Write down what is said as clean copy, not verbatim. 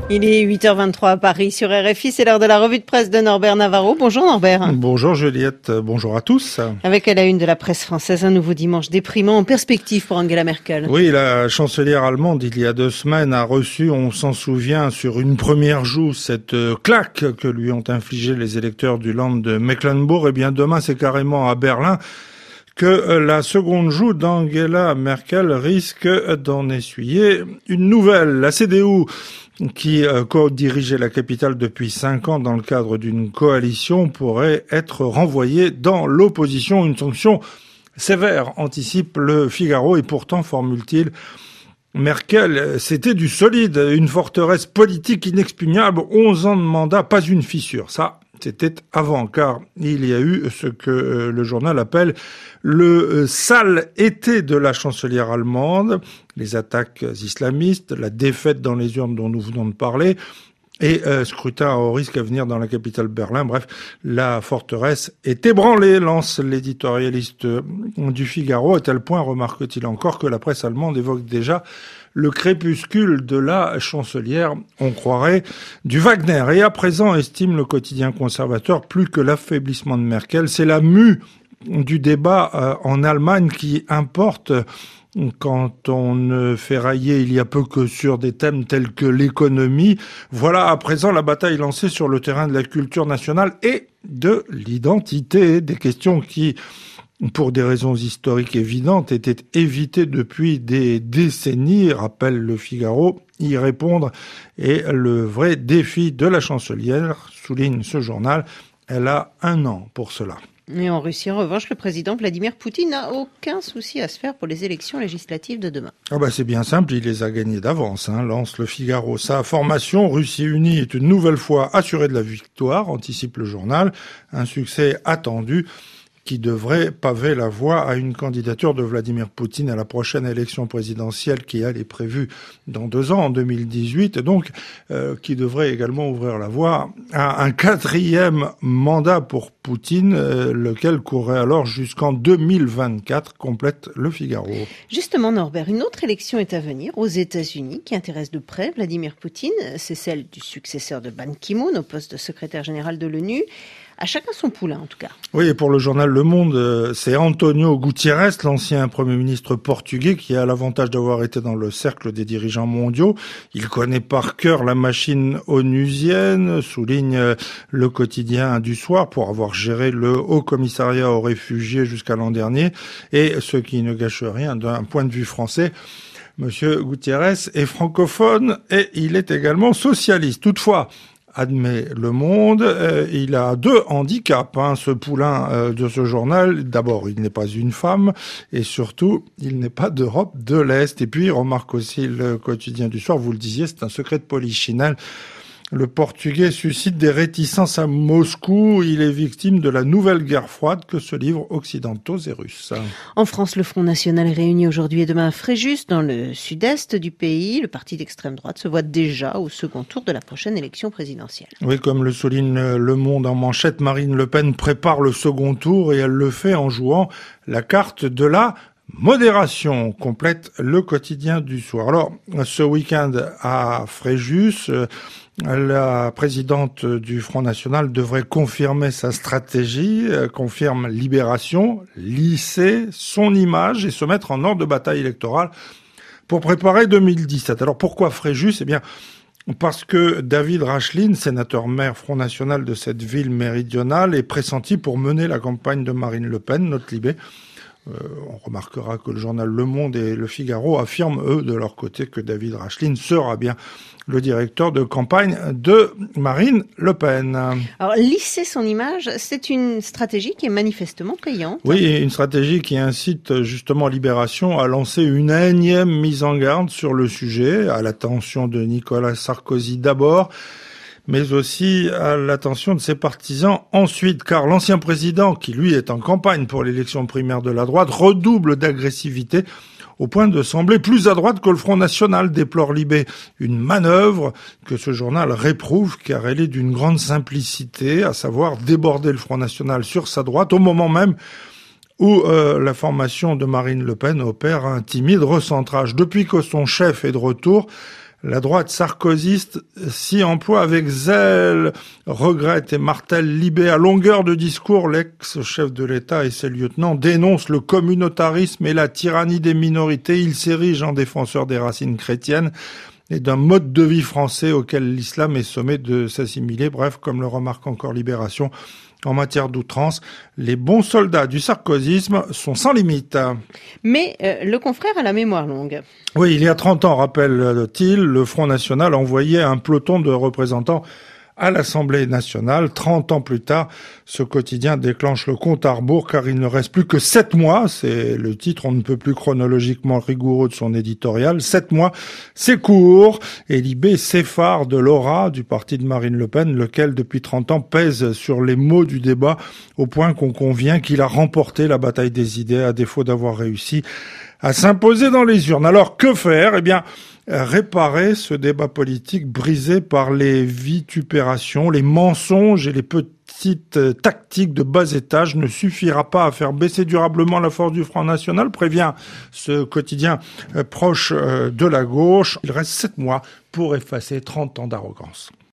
Il est 8h23 à Paris sur RFI, c'est l'heure de la revue de presse de Norbert Navarro. Bonjour Norbert. Bonjour Juliette, bonjour à tous. Avec à la une de la presse française, un nouveau dimanche déprimant en perspective pour Angela Merkel. Oui, la chancelière allemande, il y a 2 semaines, a reçu, on s'en souvient, sur une première joue, cette claque que lui ont infligé les électeurs du Land de Mecklembourg. Et bien demain, c'est carrément à Berlin que la seconde joue d'Angela Merkel risque d'en essuyer une nouvelle. La CDU, qui co-dirigeait la capitale depuis 5 ans dans le cadre d'une coalition, pourrait être renvoyée dans l'opposition. Une sanction sévère, anticipe le Figaro, et pourtant, formule-t-il, Merkel, c'était du solide, une forteresse politique inexpugnable, 11 ans de mandat, pas une fissure. Ça, c'était avant, car il y a eu ce que le journal appelle le sale été de la chancelière allemande, les attaques islamistes, la défaite dans les urnes dont nous venons de parler, et scrutin au risque à venir dans la capitale Berlin. Bref, la forteresse est ébranlée, lance l'éditorialiste du Figaro, à tel point, remarque-t-il encore, que la presse allemande évoque déjà le crépuscule de la chancelière, on croirait, du Wagner. Et à présent, estime le quotidien conservateur, plus que l'affaiblissement de Merkel, c'est la mue du débat en Allemagne qui importe quand on ne fait railler il y a peu que sur des thèmes tels que l'économie. Voilà à présent la bataille lancée sur le terrain de la culture nationale et de l'identité, des questions qui, pour des raisons historiques évidentes, étaient évitées depuis des décennies, rappelle le Figaro. Y répondre est le vrai défi de la chancelière, souligne ce journal. Elle a 1 an pour cela. Et en Russie, en revanche, le président Vladimir Poutine n'a aucun souci à se faire pour les élections législatives de demain. C'est bien simple, il les a gagnés d'avance, lance le Figaro. Sa formation, Russie Unie, est une nouvelle fois assurée de la victoire, anticipe le journal. Un succès attendu qui devrait paver la voie à une candidature de Vladimir Poutine à la prochaine élection présidentielle qui, elle, est prévue dans 2 ans, en 2018, et donc qui devrait également ouvrir la voie à un 4e mandat pour Poutine, lequel courrait alors jusqu'en 2024, complète le Figaro. Justement, Norbert, une autre élection est à venir aux États-Unis qui intéresse de près Vladimir Poutine. C'est celle du successeur de Ban Ki-moon au poste de secrétaire général de l'ONU. À chacun son poulain, en tout cas. Oui, et pour le journal Le Monde, c'est Antonio Guterres, l'ancien Premier ministre portugais, qui a l'avantage d'avoir été dans le cercle des dirigeants mondiaux. Il connaît par cœur la machine onusienne, souligne le quotidien du soir, pour avoir géré le Haut Commissariat aux réfugiés jusqu'à l'an dernier. Et ce qui ne gâche rien d'un point de vue français, Monsieur Guterres est francophone et il est également socialiste. Toutefois, admet Le Monde, il a 2 handicaps, ce poulain de ce journal. D'abord, il n'est pas une femme, et surtout, il n'est pas d'Europe de l'Est. Et puis, remarque aussi le quotidien du soir, vous le disiez, c'est un secret de polichinelle. Le Portugais suscite des réticences à Moscou. Il est victime de la nouvelle guerre froide que se livrent occidentaux et russes. En France, le Front National est réuni aujourd'hui et demain à Fréjus, dans le sud-est du pays. Le parti d'extrême droite se voit déjà au second tour de la prochaine élection présidentielle. Oui, comme le souligne Le Monde en manchette, Marine Le Pen prépare le second tour et elle le fait en jouant la carte de la modération, complète le quotidien du soir. Alors, ce week-end à Fréjus, la présidente du Front National devrait confirmer sa stratégie, confirme Libération, lisser son image et se mettre en ordre de bataille électorale pour préparer 2017. Alors pourquoi Fréjus ? Parce que David Racheline, sénateur-maire Front National de cette ville méridionale, est pressenti pour mener la campagne de Marine Le Pen, note Libé. On remarquera que le journal Le Monde et le Figaro affirment, eux, de leur côté, que David Racheline sera bien le directeur de campagne de Marine Le Pen. Alors, lisser son image, c'est une stratégie qui est manifestement payante. Oui, une stratégie qui incite justement Libération à lancer une énième mise en garde sur le sujet, à l'attention de Nicolas Sarkozy d'abord, mais aussi à l'attention de ses partisans ensuite, car l'ancien président, qui lui est en campagne pour l'élection primaire de la droite, redouble d'agressivité au point de sembler plus à droite que le Front National, déplore Libé. Une manœuvre que ce journal réprouve car elle est d'une grande simplicité, à savoir déborder le Front National sur sa droite au moment même où la formation de Marine Le Pen opère un timide recentrage. Depuis que son chef est de retour, La droite sarkozyste s'y emploie avec zèle, regrette et martèle Libé. À longueur de discours, l'ex-chef de l'État et ses lieutenants dénoncent le communautarisme et la tyrannie des minorités. Il s'érige en défenseur des racines chrétiennes et d'un mode de vie français auquel l'islam est sommé de s'assimiler. Bref, comme le remarque encore Libération, en matière d'outrance, les bons soldats du sarkozysme sont sans limite. Mais le confrère a la mémoire longue. Oui, il y a 30 ans, rappelle-t-il, le Front National envoyait un peloton de représentants à l'Assemblée nationale. 30 ans plus tard, ce quotidien déclenche le compte à rebours car il ne reste plus que 7 mois. C'est le titre, on ne peut plus chronologiquement rigoureux de son éditorial. 7 mois, c'est court. Et Libé s'effare de l'aura du parti de Marine Le Pen, lequel depuis 30 ans pèse sur les mots du débat au point qu'on convient qu'il a remporté la bataille des idées à défaut d'avoir réussi à s'imposer dans les urnes. Alors que faire ? Eh bien, réparer ce débat politique brisé par les vitupérations, les mensonges et les petites tactiques de bas étage ne suffira pas à faire baisser durablement la force du Front National, prévient ce quotidien proche de la gauche. Il reste 7 mois pour effacer 30 ans d'arrogance.